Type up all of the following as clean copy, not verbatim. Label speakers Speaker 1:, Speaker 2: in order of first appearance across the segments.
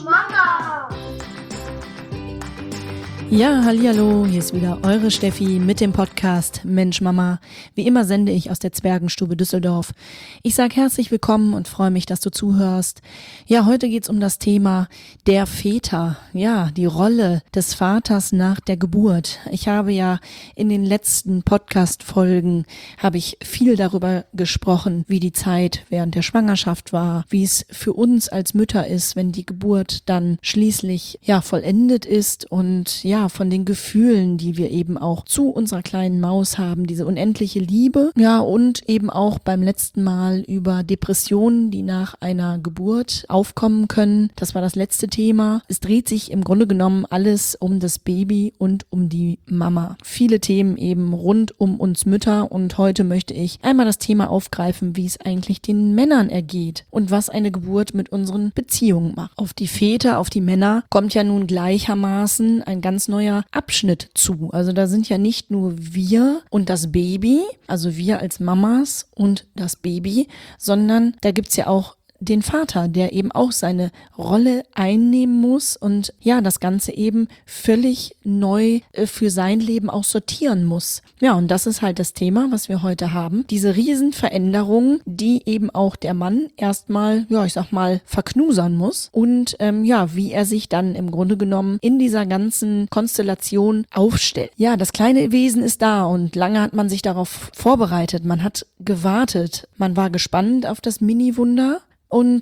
Speaker 1: Mama!
Speaker 2: Ja, hallihallo, hier ist wieder eure Steffi mit dem Podcast Mensch Mama. Wie immer sende ich aus der Zwergenstube Düsseldorf. Ich sage herzlich willkommen und freue mich, dass du zuhörst. Ja, heute geht's um das Thema der Väter. Ja, die Rolle des Vaters nach der Geburt. Ich habe ja in den letzten Podcast-Folgen habe ich viel darüber gesprochen, wie die Zeit während der Schwangerschaft war, wie es für uns als Mütter ist, wenn die Geburt dann schließlich vollendet ist und von den Gefühlen, die wir eben auch zu unserer kleinen Maus haben, diese unendliche Liebe, und eben auch beim letzten Mal über Depressionen, die nach einer Geburt aufkommen können. Das war das letzte Thema. Es dreht sich im Grunde genommen alles um das Baby und um die Mama. Viele Themen eben rund um uns Mütter und heute möchte ich einmal das Thema aufgreifen, wie es eigentlich den Männern ergeht und was eine Geburt mit unseren Beziehungen macht. Auf die Väter, auf die Männer kommt ja nun gleichermaßen ein ganz neuer Abschnitt zu. Also da sind ja nicht nur wir und das Baby, also wir als Mamas und das Baby, sondern da gibt's ja auch den Vater, der eben auch seine Rolle einnehmen muss und das Ganze eben völlig neu für sein Leben auch sortieren muss. Ja, und das ist halt das Thema, was wir heute haben. Diese Riesenveränderungen, die eben auch der Mann erstmal, verknusern muss und wie er sich dann im Grunde genommen in dieser ganzen Konstellation aufstellt. Ja, das kleine Wesen ist da und lange hat man sich darauf vorbereitet. Man hat gewartet. Man war gespannt auf das Mini-Wunder. Und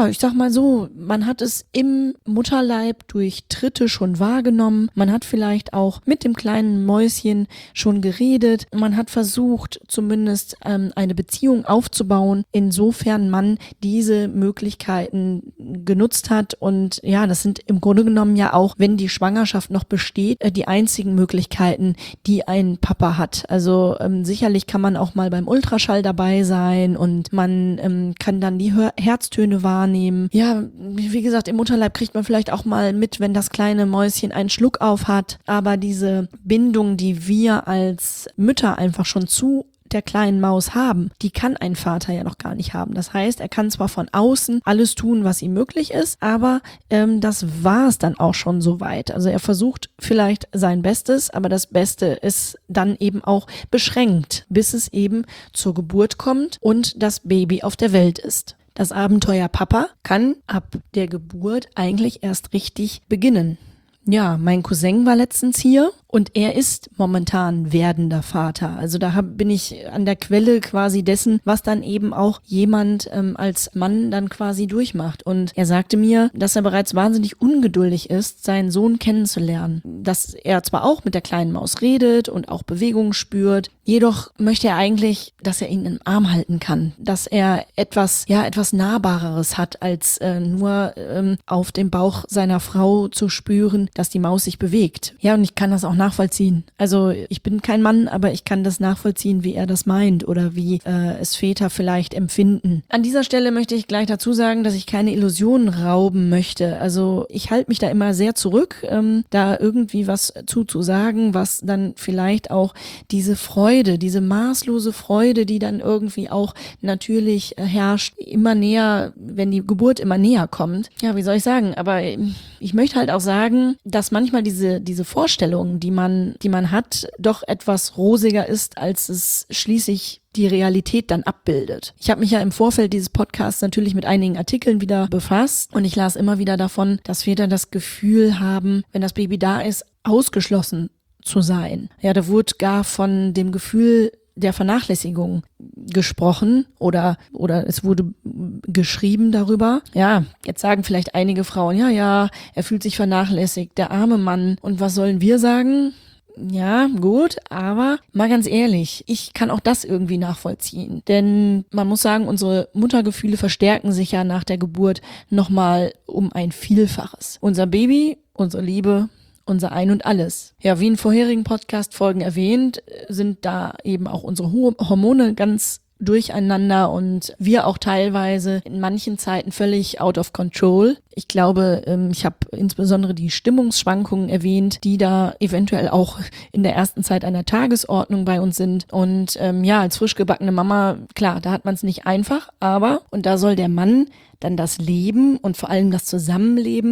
Speaker 2: man hat es im Mutterleib durch Tritte schon wahrgenommen. Man hat vielleicht auch mit dem kleinen Mäuschen schon geredet. Man hat versucht, zumindest eine Beziehung aufzubauen, insofern man diese Möglichkeiten genutzt hat. Und das sind im Grunde genommen ja auch, wenn die Schwangerschaft noch besteht, die einzigen Möglichkeiten, die ein Papa hat. Also sicherlich kann man auch mal beim Ultraschall dabei sein und man kann dann die Herztöne wahrnehmen. Ja, wie gesagt, im Mutterleib kriegt man vielleicht auch mal mit, wenn das kleine Mäuschen einen Schluck auf hat. Aber diese Bindung, die wir als Mütter einfach schon zu der kleinen Maus haben, die kann ein Vater ja noch gar nicht haben. Das heißt, er kann zwar von außen alles tun, was ihm möglich ist, aber das war es dann auch schon soweit. Also er versucht vielleicht sein Bestes, aber das Beste ist dann eben auch beschränkt, bis es eben zur Geburt kommt und das Baby auf der Welt ist. Das Abenteuer Papa kann ab der Geburt eigentlich erst richtig beginnen. Ja, mein Cousin war letztens hier und er ist momentan werdender Vater. Also da bin ich an der Quelle quasi dessen, was dann eben auch jemand als Mann dann quasi durchmacht. Und er sagte mir, dass er bereits wahnsinnig ungeduldig ist, seinen Sohn kennenzulernen. Dass er zwar auch mit der kleinen Maus redet und auch Bewegungen spürt, jedoch möchte er eigentlich, dass er ihn im Arm halten kann. Dass er etwas Nahbareres hat, als nur auf dem Bauch seiner Frau zu spüren, dass die Maus sich bewegt. Ja, und ich kann das auch nachvollziehen. Also ich bin kein Mann, aber ich kann das nachvollziehen, wie er das meint oder wie es Väter vielleicht empfinden. An dieser Stelle möchte ich gleich dazu sagen, dass ich keine Illusionen rauben möchte. Also ich halte mich da immer sehr zurück, da irgendwie was zu sagen, was dann vielleicht auch diese Freude, diese maßlose Freude, die dann irgendwie auch natürlich herrscht, immer näher, wenn die Geburt immer näher kommt. Ja, wie soll ich sagen? Aber ich möchte halt auch sagen, dass manchmal diese Vorstellungen, die man hat, doch etwas rosiger ist, als es schließlich die Realität dann abbildet. Ich habe mich ja im Vorfeld dieses Podcasts natürlich mit einigen Artikeln wieder befasst und ich las immer wieder davon, dass Väter das Gefühl haben, wenn das Baby da ist, ausgeschlossen zu sein. Ja, da wurde gar von dem Gefühl der Vernachlässigung gesprochen oder es wurde geschrieben darüber. Ja, jetzt sagen vielleicht einige Frauen, ja, er fühlt sich vernachlässigt, der arme Mann. Und was sollen wir sagen? Ja, gut, aber mal ganz ehrlich, ich kann auch das irgendwie nachvollziehen. Denn man muss sagen, unsere Muttergefühle verstärken sich ja nach der Geburt nochmal um ein Vielfaches. Unser Baby, unsere Liebe, unser Ein und Alles. Ja, wie in vorherigen Podcast-Folgen erwähnt, sind da eben auch unsere Hormone ganz durcheinander und wir auch teilweise in manchen Zeiten völlig out of control. Ich glaube, ich habe insbesondere die Stimmungsschwankungen erwähnt, die da eventuell auch in der ersten Zeit einer Tagesordnung bei uns sind. Und als frisch gebackene Mama, klar, da hat man es nicht einfach, aber, und da soll der Mann dann das Leben und vor allem das Zusammenleben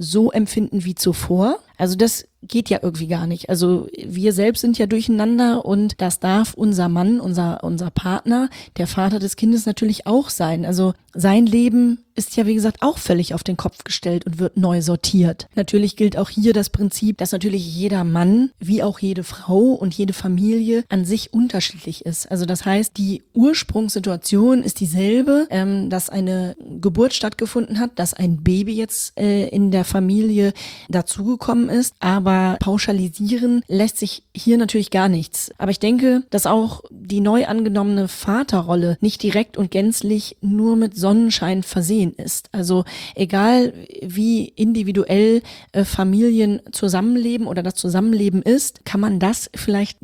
Speaker 2: so empfinden wie zuvor. Also das geht ja irgendwie gar nicht. Also wir selbst sind ja durcheinander und das darf unser Mann, unser Partner, der Vater des Kindes natürlich auch sein. Also sein Leben ist ja, wie gesagt, auch völlig auf den Kopf gestellt und wird neu sortiert. Natürlich gilt auch hier das Prinzip, dass natürlich jeder Mann, wie auch jede Frau und jede Familie an sich unterschiedlich ist. Also das heißt, die Ursprungssituation ist dieselbe, dass eine Geburt stattgefunden hat, dass ein Baby jetzt in der Familie dazugekommen ist, aber pauschalisieren lässt sich hier natürlich gar nichts. Aber ich denke, dass auch die neu angenommene Vaterrolle nicht direkt und gänzlich nur mit Sonnenschein versehen ist. Also egal wie individuell Familien zusammenleben oder das Zusammenleben ist, kann man das vielleicht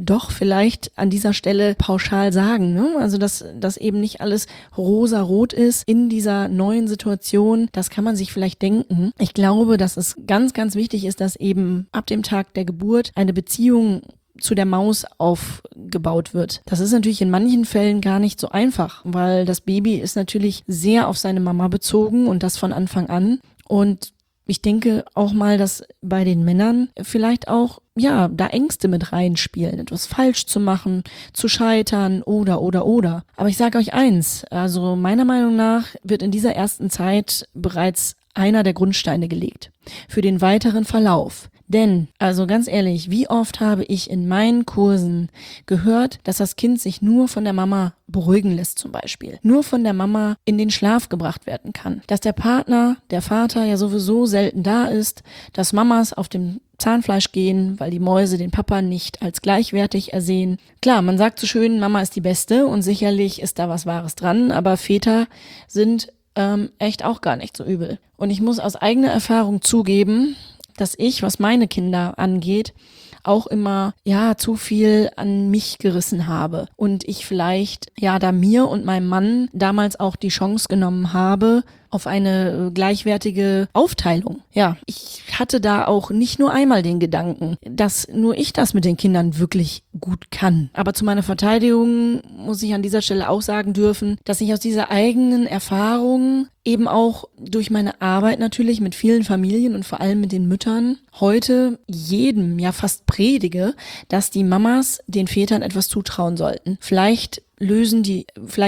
Speaker 2: an dieser Stelle pauschal sagen, ne? Also dass eben nicht alles rosa-rot ist in dieser neuen Situation, das kann man sich vielleicht denken. Ich glaube, dass es ganz, ganz wichtig ist, dass eben ab dem Tag der Geburt eine Beziehung zu der Maus aufgebaut wird. Das ist natürlich in manchen Fällen gar nicht so einfach, weil das Baby ist natürlich sehr auf seine Mama bezogen und das von Anfang an. Und ich denke auch mal, dass bei den Männern vielleicht auch, ja, da Ängste mit reinspielen, etwas falsch zu machen, zu scheitern oder. Aber ich sage euch eins, also meiner Meinung nach wird in dieser ersten Zeit bereits einer der Grundsteine gelegt für den weiteren Verlauf. Denn, also ganz ehrlich, wie oft habe ich in meinen Kursen gehört, dass das Kind sich nur von der Mama beruhigen lässt zum Beispiel, nur von der Mama in den Schlaf gebracht werden kann, dass der Partner, der Vater ja sowieso selten da ist, dass Mamas auf dem Zahnfleisch gehen, weil die Mäuse den Papa nicht als gleichwertig ersehen. Klar, man sagt so schön, Mama ist die Beste und sicherlich ist da was Wahres dran, aber Väter sind echt auch gar nicht so übel. Und ich muss aus eigener Erfahrung zugeben, dass ich, was meine Kinder angeht, auch immer, ja, zu viel an mich gerissen habe. Und ich vielleicht, ja, da mir und meinem Mann damals auch die Chance genommen habe, auf eine gleichwertige Aufteilung. Ja, ich hatte da auch nicht nur einmal den Gedanken, dass nur ich das mit den Kindern wirklich gut kann. Aber zu meiner Verteidigung muss ich an dieser Stelle auch sagen dürfen, dass ich aus dieser eigenen Erfahrung eben auch durch meine Arbeit natürlich mit vielen Familien und vor allem mit den Müttern heute jedem ja fast predige, dass die Mamas den Vätern etwas zutrauen sollten. Vielleicht lösen die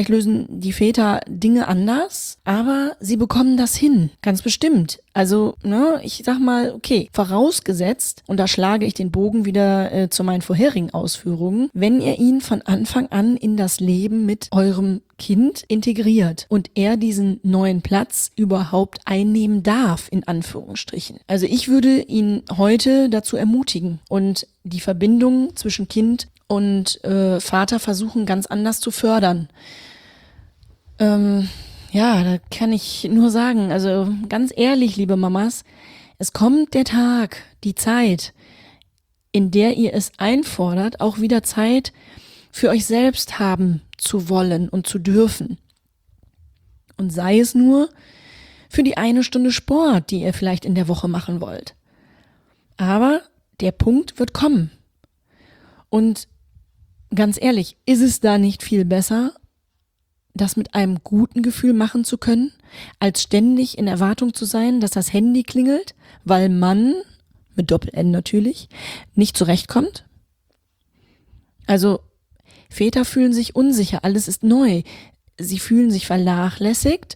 Speaker 2: Väter Dinge anders, aber sie bekommen das hin, ganz bestimmt. Also, ne, ich sag mal, okay, vorausgesetzt, und da schlage ich den Bogen wieder zu meinen vorherigen Ausführungen, wenn ihr ihn von Anfang an in das Leben mit eurem Kind integriert und er diesen neuen Platz überhaupt einnehmen darf, in Anführungsstrichen. Also ich würde ihn heute dazu ermutigen und die Verbindung zwischen Kind und Vater versuchen ganz anders zu fördern. Ja, da kann ich nur sagen, also ganz ehrlich, liebe Mamas, es kommt der Tag, die Zeit, in der ihr es einfordert, auch wieder Zeit für euch selbst haben zu wollen und zu dürfen. Und sei es nur für die 1 Stunde Sport, die ihr vielleicht in der Woche machen wollt. Aber der Punkt wird kommen. Und ganz ehrlich, ist es da nicht viel besser, das mit einem guten Gefühl machen zu können, als ständig in Erwartung zu sein, dass das Handy klingelt, weil man, mit Doppel-N natürlich, nicht zurechtkommt? Also, Väter fühlen sich unsicher, alles ist neu. Sie fühlen sich vernachlässigt.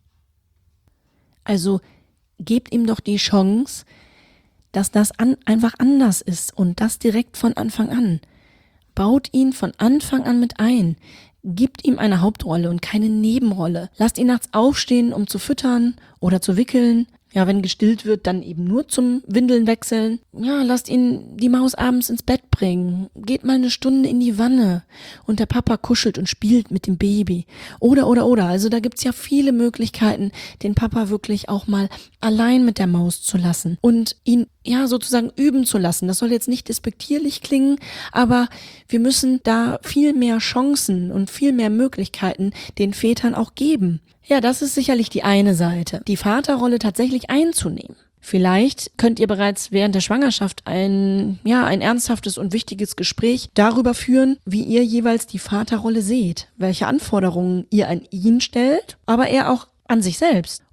Speaker 2: Also, gebt ihm doch die Chance, dass das einfach anders ist und das direkt von Anfang an. Baut ihn von Anfang an mit ein. Gibt ihm eine Hauptrolle und keine Nebenrolle. Lasst ihn nachts aufstehen, um zu füttern oder zu wickeln. Ja, wenn gestillt wird, dann eben nur zum Windeln wechseln. Ja, lasst ihn die Maus abends ins Bett bringen. Geht mal 1 Stunde in die Wanne und der Papa kuschelt und spielt mit dem Baby. Oder. Also da gibt's ja viele Möglichkeiten, den Papa wirklich auch mal allein mit der Maus zu lassen und ihn ja sozusagen üben zu lassen. Das soll jetzt nicht despektierlich klingen, aber wir müssen da viel mehr Chancen und viel mehr Möglichkeiten den Vätern auch geben. Ja, das ist sicherlich die eine Seite, die Vaterrolle tatsächlich einzunehmen. Vielleicht könnt ihr bereits während der Schwangerschaft ein ernsthaftes und wichtiges Gespräch darüber führen, wie ihr jeweils die Vaterrolle seht, welche Anforderungen ihr an ihn stellt, aber er auch an sich selbst.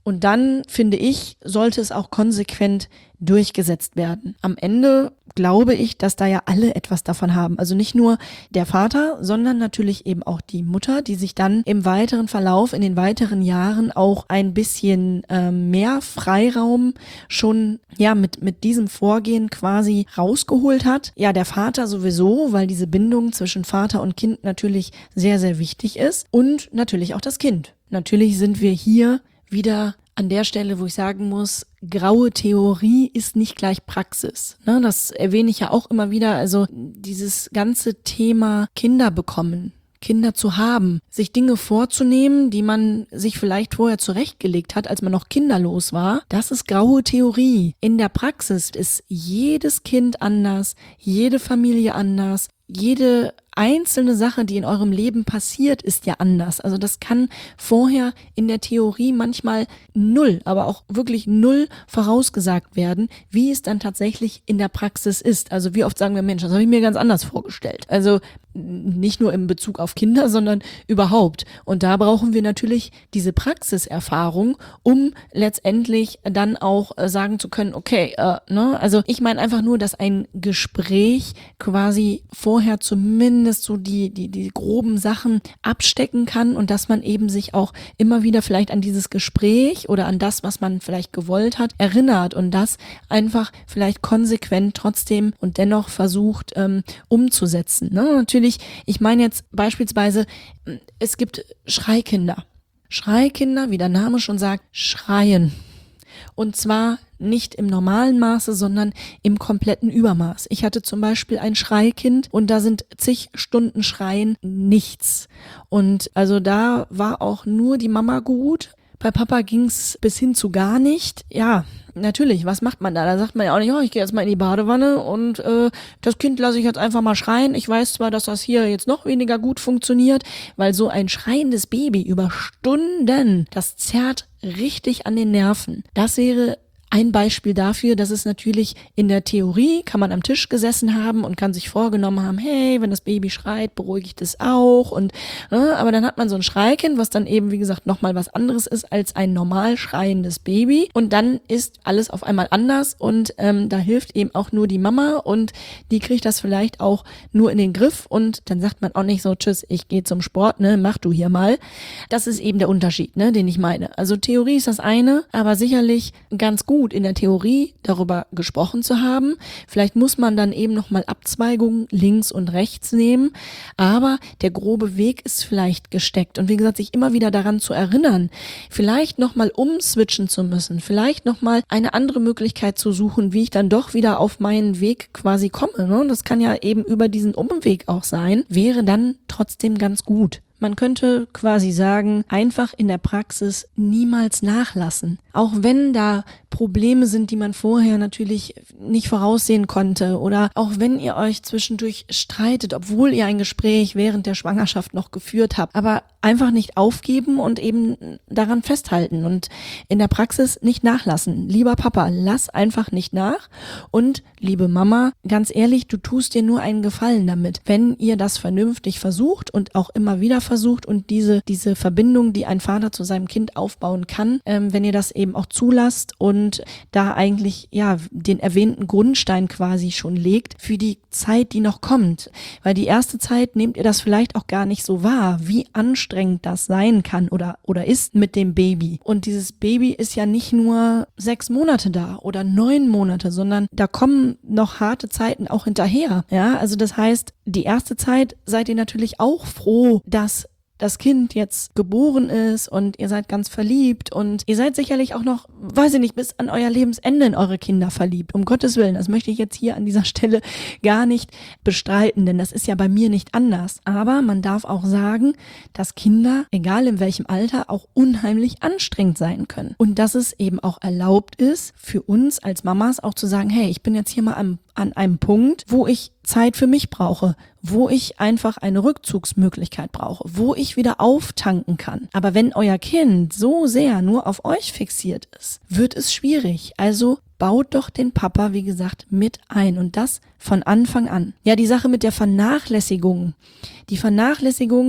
Speaker 2: Und dann, finde ich, sollte es auch konsequent durchgesetzt werden. Am Ende glaube ich, dass da ja alle etwas davon haben. Also nicht nur der Vater, sondern natürlich eben auch die Mutter, die sich dann im weiteren Verlauf, in den weiteren Jahren auch ein bisschen mehr Freiraum schon mit diesem Vorgehen quasi rausgeholt hat. Ja, der Vater sowieso, weil diese Bindung zwischen Vater und Kind natürlich sehr, sehr wichtig ist. Und natürlich auch das Kind. Natürlich sind wir hier wieder an der Stelle, wo ich sagen muss, graue Theorie ist nicht gleich Praxis. Ne, das erwähne ich ja auch immer wieder. Also dieses ganze Thema Kinder bekommen, Kinder zu haben, sich Dinge vorzunehmen, die man sich vielleicht vorher zurechtgelegt hat, als man noch kinderlos war, das ist graue Theorie. In der Praxis ist jedes Kind anders, jede Familie anders, jede einzelne Sache, die in eurem Leben passiert, ist ja anders. Also das kann vorher in der Theorie manchmal null, aber auch wirklich null vorausgesagt werden, wie es dann tatsächlich in der Praxis ist. Also wie oft sagen wir, Mensch, das habe ich mir ganz anders vorgestellt. Also nicht nur in Bezug auf Kinder, sondern überhaupt. Und da brauchen wir natürlich diese Praxiserfahrung, um letztendlich dann auch sagen zu können, okay, also ich meine einfach nur, dass ein Gespräch quasi vorher zumindest so die groben Sachen abstecken kann und dass man eben sich auch immer wieder vielleicht an dieses Gespräch oder an das, was man vielleicht gewollt hat, erinnert und das einfach vielleicht konsequent trotzdem und dennoch versucht umzusetzen. Ne? Natürlich, ich meine jetzt beispielsweise, es gibt Schreikinder. Schreikinder, wie der Name schon sagt, schreien. Und zwar nicht im normalen Maße, sondern im kompletten Übermaß. Ich hatte zum Beispiel ein Schreikind und da sind zig Stunden Schreien nichts. Und also da war auch nur die Mama gut. Bei Papa ging's bis hin zu gar nicht. Ja, natürlich, was macht man da? Da sagt man ja auch nicht, ich gehe jetzt mal in die Badewanne und das Kind lasse ich jetzt einfach mal schreien. Ich weiß zwar, dass das hier jetzt noch weniger gut funktioniert, weil so ein schreiendes Baby über Stunden, das zerrt richtig an den Nerven. Das wäre ein Beispiel dafür, dass es natürlich in der Theorie kann man am Tisch gesessen haben und kann sich vorgenommen haben, hey, wenn das Baby schreit, beruhige ich das auch und aber dann hat man so ein Schreikind, was dann eben, wie gesagt, nochmal was anderes ist als ein normal schreiendes Baby und dann ist alles auf einmal anders und da hilft eben auch nur die Mama und die kriegt das vielleicht auch nur in den Griff und dann sagt man auch nicht so, tschüss, ich gehe zum Sport, mach du hier mal. Das ist eben der Unterschied, den ich meine. Also Theorie ist das eine, aber sicherlich ganz gut in der Theorie darüber gesprochen zu haben. Vielleicht muss man dann eben nochmal Abzweigungen links und rechts nehmen, aber der grobe Weg ist vielleicht gesteckt. Und wie gesagt, sich immer wieder daran zu erinnern, vielleicht nochmal umswitchen zu müssen, vielleicht nochmal eine andere Möglichkeit zu suchen, wie ich dann doch wieder auf meinen Weg quasi komme. Ne? Das kann ja eben über diesen Umweg auch sein, wäre dann trotzdem ganz gut. Man könnte quasi sagen, einfach in der Praxis niemals nachlassen. Auch wenn da Probleme sind, die man vorher natürlich nicht voraussehen konnte oder auch wenn ihr euch zwischendurch streitet, obwohl ihr ein Gespräch während der Schwangerschaft noch geführt habt, aber einfach nicht aufgeben und eben daran festhalten und in der Praxis nicht nachlassen. Lieber Papa, lass einfach nicht nach und liebe Mama, ganz ehrlich, du tust dir nur einen Gefallen damit, wenn ihr das vernünftig versucht und auch immer wieder versucht und diese Verbindung, die ein Vater zu seinem Kind aufbauen kann, wenn ihr das eben auch zulasst und da eigentlich den erwähnten Grundstein quasi schon legt für die Zeit, die noch kommt. Weil die erste Zeit nehmt ihr das vielleicht auch gar nicht so wahr, wie anstrengend das sein kann oder ist mit dem Baby. Und dieses Baby ist ja nicht nur 6 Monate da oder 9 Monate, sondern da kommen noch harte Zeiten auch hinterher. Ja, also das heißt, die erste Zeit seid ihr natürlich auch froh, dass das Kind jetzt geboren ist und ihr seid ganz verliebt und ihr seid sicherlich auch noch, weiß ich nicht, bis an euer Lebensende in eure Kinder verliebt. Um Gottes Willen, das möchte ich jetzt hier an dieser Stelle gar nicht bestreiten, denn das ist ja bei mir nicht anders. Aber man darf auch sagen, dass Kinder, egal in welchem Alter, auch unheimlich anstrengend sein können. Und dass es eben auch erlaubt ist, für uns als Mamas auch zu sagen, hey, ich bin jetzt hier mal an einem Punkt, wo ich Zeit für mich brauche, wo ich einfach eine Rückzugsmöglichkeit brauche, wo ich wieder auftanken kann. Aber wenn euer Kind so sehr nur auf euch fixiert ist, wird es schwierig. Also baut doch den Papa, wie gesagt, mit ein und das von Anfang an. Ja, die Sache mit der Vernachlässigung. Die Vernachlässigung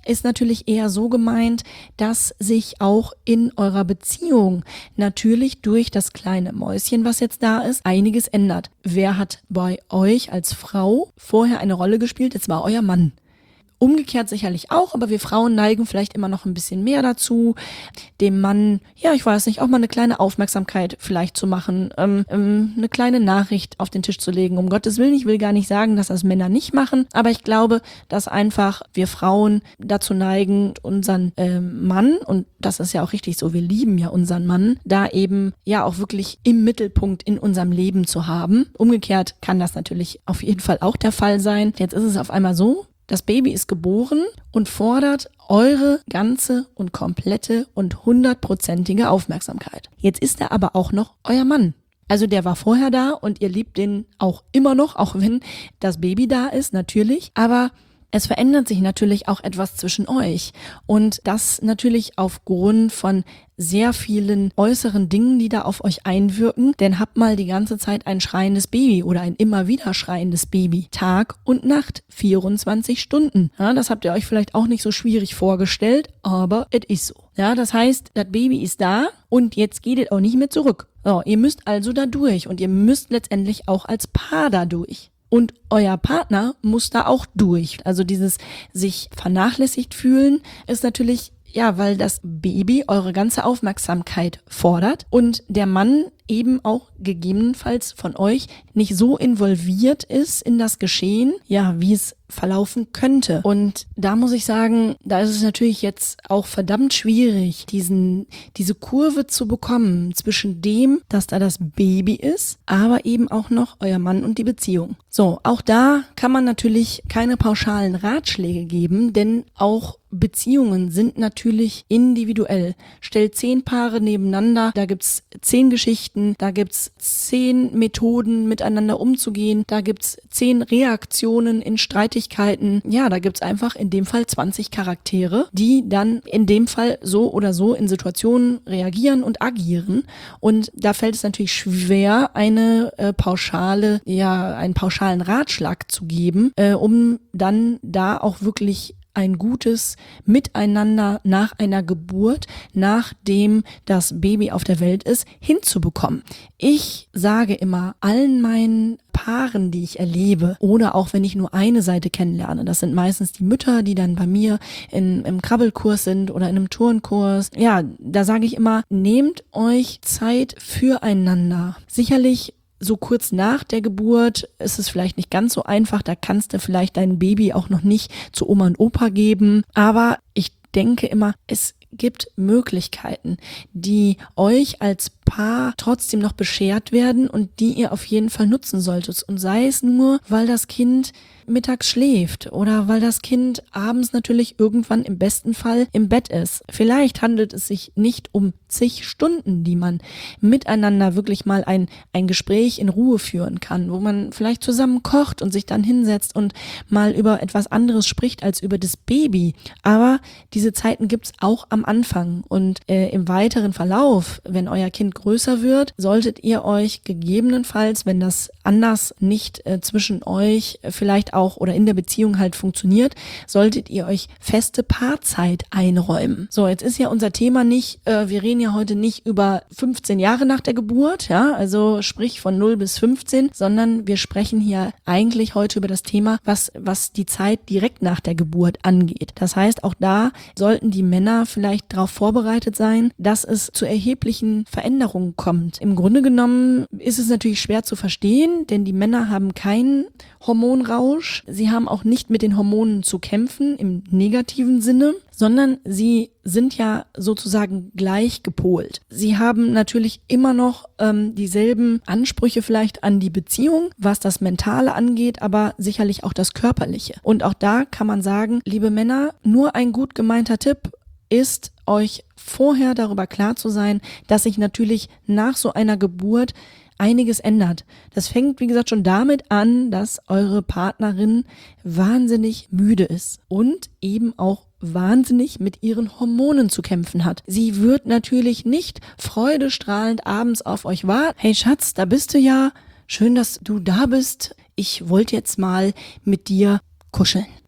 Speaker 2: ist natürlich eher so gemeint, dass sich auch in eurer Beziehung natürlich durch das kleine Mäuschen, was jetzt da ist, einiges ändert. Wer hat bei euch als Frau vorher eine Rolle gespielt? Es war euer Mann. Umgekehrt sicherlich auch, aber wir Frauen neigen vielleicht immer noch ein bisschen mehr dazu, dem Mann, ja, ich weiß nicht, auch mal eine kleine Aufmerksamkeit vielleicht zu machen, eine kleine Nachricht auf den Tisch zu legen. Um Gottes Willen, ich will gar nicht sagen, dass das Männer nicht machen, aber ich glaube, dass einfach wir Frauen dazu neigen, unseren Mann, und das ist ja auch richtig so, wir lieben ja unseren Mann, da eben ja auch wirklich im Mittelpunkt in unserem Leben zu haben. Umgekehrt kann das natürlich auf jeden Fall auch der Fall sein. Jetzt ist es auf einmal so, das Baby ist geboren und fordert eure ganze und komplette und 100%ige Aufmerksamkeit. Jetzt ist er aber auch noch euer Mann. Also der war vorher da und ihr liebt den auch immer noch, auch wenn das Baby da ist, natürlich. Aber es verändert sich natürlich auch etwas zwischen euch. Und das natürlich aufgrund von sehr vielen äußeren Dingen, die da auf euch einwirken. Denn habt mal die ganze Zeit ein schreiendes Baby oder ein immer wieder schreiendes Baby. Tag und Nacht, 24 Stunden. Ja, das habt ihr euch vielleicht auch nicht so schwierig vorgestellt, aber es ist so. Ja, das heißt, das Baby ist da und jetzt geht es auch nicht mehr zurück. So, ihr müsst also da durch und ihr müsst letztendlich auch als Paar da durch. Und euer Partner muss da auch durch. Also dieses sich vernachlässigt fühlen ist natürlich, ja, weil das Baby eure ganze Aufmerksamkeit fordert und der Mann eben auch gegebenenfalls von euch nicht so involviert ist in das Geschehen, ja, wie es verlaufen könnte. Und da muss ich sagen, da ist es natürlich jetzt auch verdammt schwierig, diese Kurve zu bekommen zwischen dem, dass da das Baby ist, aber eben auch noch euer Mann und die Beziehung. So, auch da kann man natürlich keine pauschalen Ratschläge geben, denn auch Beziehungen sind natürlich individuell. Stellt 10 Paare nebeneinander, da gibt's 10 Geschichten, da gibt's 10 Methoden, miteinander umzugehen, da gibt's 10 Reaktionen in Streitigkeiten. Ja, da gibt's einfach in dem Fall 20 Charaktere, die dann in dem Fall so oder so in Situationen reagieren und agieren. Und da fällt es natürlich schwer, einen pauschalen Ratschlag zu geben, um dann da auch wirklich ein gutes Miteinander nach einer Geburt, nachdem das Baby auf der Welt ist, hinzubekommen. Ich sage immer allen meinen Paaren, die ich erlebe, oder auch wenn ich nur eine Seite kennenlerne, das sind meistens die Mütter, die dann bei mir im Krabbelkurs sind oder in einem Turnkurs, ja, da sage ich immer, nehmt euch Zeit füreinander. Sicherlich so kurz nach der Geburt ist es vielleicht nicht ganz so einfach, da kannst du vielleicht dein Baby auch noch nicht zu Oma und Opa geben, aber ich denke immer, es gibt Möglichkeiten, die euch als Paar trotzdem noch beschert werden und die ihr auf jeden Fall nutzen solltet. Und sei es nur, weil das Kind mittags schläft oder weil das Kind abends natürlich irgendwann im besten Fall im Bett ist. Vielleicht handelt es sich nicht um zig Stunden, die man miteinander wirklich mal ein Gespräch in Ruhe führen kann, wo man vielleicht zusammen kocht und sich dann hinsetzt und mal über etwas anderes spricht als über das Baby. Aber diese Zeiten gibt's auch am Anfang und im weiteren Verlauf, wenn euer Kind größer wird, solltet ihr euch gegebenenfalls, wenn das anders nicht zwischen euch vielleicht auch oder in der Beziehung halt funktioniert, solltet ihr euch feste Paarzeit einräumen. So, jetzt ist ja unser Thema nicht, wir reden ja heute nicht über 15 Jahre nach der Geburt, ja, also sprich von 0 bis 15, sondern wir sprechen hier eigentlich heute über das Thema, was die Zeit direkt nach der Geburt angeht. Das heißt, auch da sollten die Männer vielleicht darauf vorbereitet sein, dass es zu erheblichen Veränderungen kommt. Im Grunde genommen ist es natürlich schwer zu verstehen, denn die Männer haben keinen Hormonrausch. Sie haben auch nicht mit den Hormonen zu kämpfen im negativen Sinne, sondern sie sind ja sozusagen gleich gepolt. Sie haben natürlich immer noch dieselben Ansprüche vielleicht an die Beziehung, was das Mentale angeht, aber sicherlich auch das Körperliche. Und auch da kann man sagen, liebe Männer, nur ein gut gemeinter Tipp ist, euch vorher darüber klar zu sein, dass sich natürlich nach so einer Geburt einiges ändert. Das fängt, wie gesagt, schon damit an, dass eure Partnerin wahnsinnig müde ist und eben auch wahnsinnig mit ihren Hormonen zu kämpfen hat. Sie wird natürlich nicht freudestrahlend abends auf euch warten. Hey Schatz, da bist du ja. Schön, dass du da bist. Ich wollte jetzt mal mit dir kuscheln.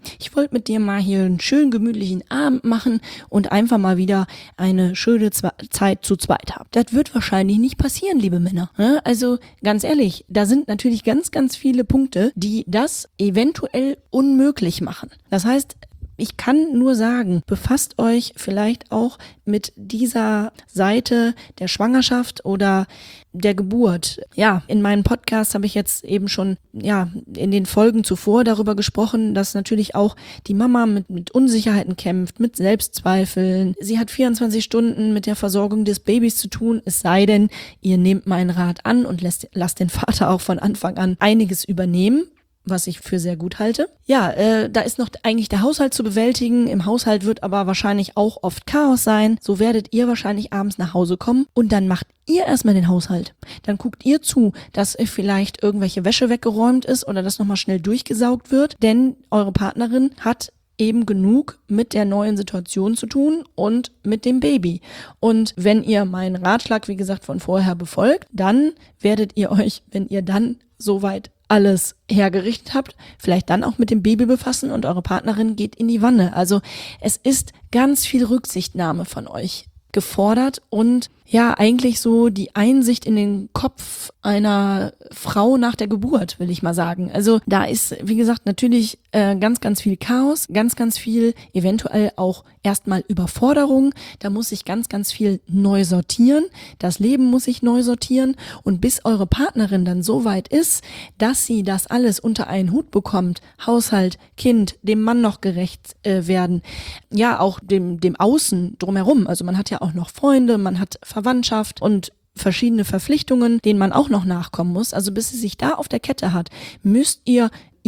Speaker 2: ich wollte mit dir mal hier einen schönen gemütlichen Abend machen und einfach mal wieder eine schöne Zeit zu zweit haben. Das wird wahrscheinlich nicht passieren, liebe Männer. Also ganz ehrlich, da sind natürlich ganz, ganz viele Punkte, die das eventuell unmöglich machen. Das heißt, ich kann nur sagen, befasst euch vielleicht auch mit dieser Seite der Schwangerschaft oder der Geburt. Ja, in meinem Podcast habe ich jetzt eben schon, in den Folgen zuvor darüber gesprochen, dass natürlich auch die Mama mit Unsicherheiten kämpft, mit Selbstzweifeln. Sie hat 24 Stunden mit der Versorgung des Babys zu tun, es sei denn, ihr nehmt meinen Rat an und lasst den Vater auch von Anfang an einiges übernehmen, was ich für sehr gut halte. Ja, da ist noch eigentlich der Haushalt zu bewältigen. Im Haushalt wird aber wahrscheinlich auch oft Chaos sein. So werdet ihr wahrscheinlich abends nach Hause kommen und dann macht ihr erstmal den Haushalt. Dann guckt ihr zu, dass vielleicht irgendwelche Wäsche weggeräumt ist oder dass nochmal schnell durchgesaugt wird, denn eure Partnerin hat eben genug mit der neuen Situation zu tun und mit dem Baby. Und wenn ihr meinen Ratschlag, wie gesagt, von vorher befolgt, dann werdet ihr euch, wenn ihr dann soweit alles hergerichtet habt, vielleicht dann auch mit dem Baby befassen und eure Partnerin geht in die Wanne. Also es ist ganz viel Rücksichtnahme von euch gefordert und ja, eigentlich so die Einsicht in den Kopf einer Frau nach der Geburt, will ich mal sagen. Also da ist, wie gesagt, natürlich ganz, ganz viel Chaos, ganz, ganz viel eventuell auch erstmal Überforderung. Da muss sich ganz, ganz viel neu sortieren. Das Leben muss sich neu sortieren. Und bis eure Partnerin dann so weit ist, dass sie das alles unter einen Hut bekommt, Haushalt, Kind, dem Mann noch gerecht werden, ja, auch dem Außen drumherum. Also man hat ja auch noch Freunde, man hat Verwandtschaft und verschiedene Verpflichtungen, denen man auch noch nachkommen muss. Also bis sie sich da auf der Kette hat, müsst ihr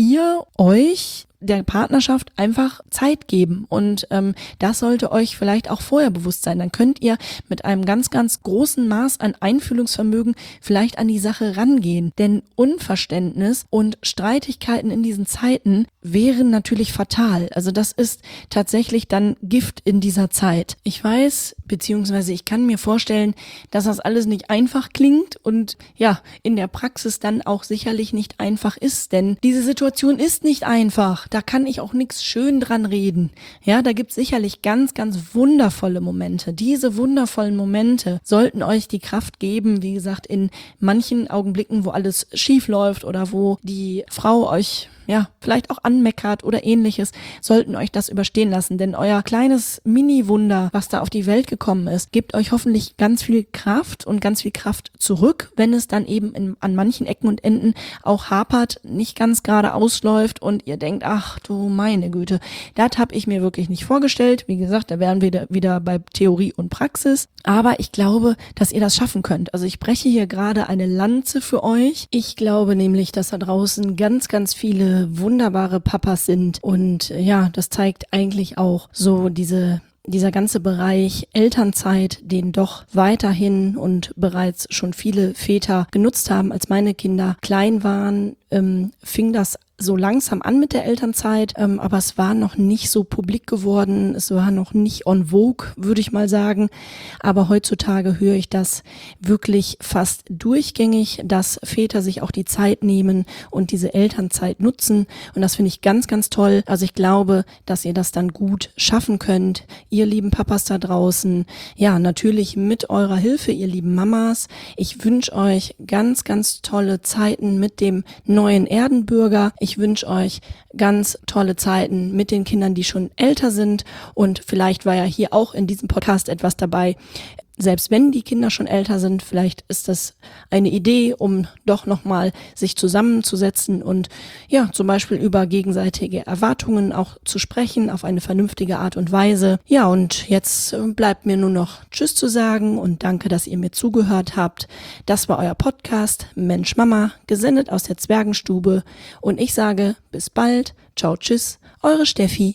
Speaker 2: euch der Partnerschaft einfach Zeit geben und das sollte euch vielleicht auch vorher bewusst sein. Dann könnt ihr mit einem ganz, ganz großen Maß an Einfühlungsvermögen vielleicht an die Sache rangehen. Denn Unverständnis und Streitigkeiten in diesen Zeiten wären natürlich fatal. Also das ist tatsächlich dann Gift in dieser Zeit. Ich weiß, beziehungsweise ich kann mir vorstellen, dass das alles nicht einfach klingt und ja, in der Praxis dann auch sicherlich nicht einfach ist, denn diese Situation ist nicht einfach. Da kann ich auch nichts schön dran reden. Ja, da gibt's sicherlich ganz, ganz wundervolle Momente. Diese wundervollen Momente sollten euch die Kraft geben, wie gesagt, in manchen Augenblicken, wo alles schief läuft oder wo die Frau euch vielleicht auch anmeckert oder ähnliches, sollten euch das überstehen lassen, denn euer kleines Mini-Wunder, was da auf die Welt gekommen ist, gibt euch hoffentlich ganz viel Kraft und ganz viel Kraft zurück, wenn es dann eben an manchen Ecken und Enden auch hapert, nicht ganz gerade ausläuft und ihr denkt, ach du meine Güte, das habe ich mir wirklich nicht vorgestellt. Wie gesagt, da wären wir wieder bei Theorie und Praxis, aber ich glaube, dass ihr das schaffen könnt. Also ich breche hier gerade eine Lanze für euch. Ich glaube nämlich, dass da draußen ganz, ganz viele wunderbare Papas sind und ja, das zeigt eigentlich auch so dieser ganze Bereich Elternzeit, den doch weiterhin und bereits schon viele Väter genutzt haben. Als meine Kinder klein waren, fing das so langsam an mit der Elternzeit, aber es war noch nicht so publik geworden, es war noch nicht en vogue, würde ich mal sagen, aber heutzutage höre ich das wirklich fast durchgängig, dass Väter sich auch die Zeit nehmen und diese Elternzeit nutzen und das finde ich ganz, ganz toll. Also ich glaube, dass ihr das dann gut schaffen könnt, ihr lieben Papas da draußen, ja, natürlich mit eurer Hilfe, ihr lieben Mamas. Ich wünsche euch ganz, ganz tolle Zeiten mit dem neuen Erdenbürger. Ich wünsche euch ganz tolle Zeiten mit den Kindern, die schon älter sind und vielleicht war ja hier auch in diesem Podcast etwas dabei. Selbst wenn die Kinder schon älter sind, vielleicht ist das eine Idee, um doch nochmal sich zusammenzusetzen und ja, zum Beispiel über gegenseitige Erwartungen auch zu sprechen, auf eine vernünftige Art und Weise. Ja, und jetzt bleibt mir nur noch Tschüss zu sagen und danke, dass ihr mir zugehört habt. Das war euer Podcast Mensch Mama, gesendet aus der Zwergenstube und ich sage bis bald, ciao, tschüss, eure Steffi.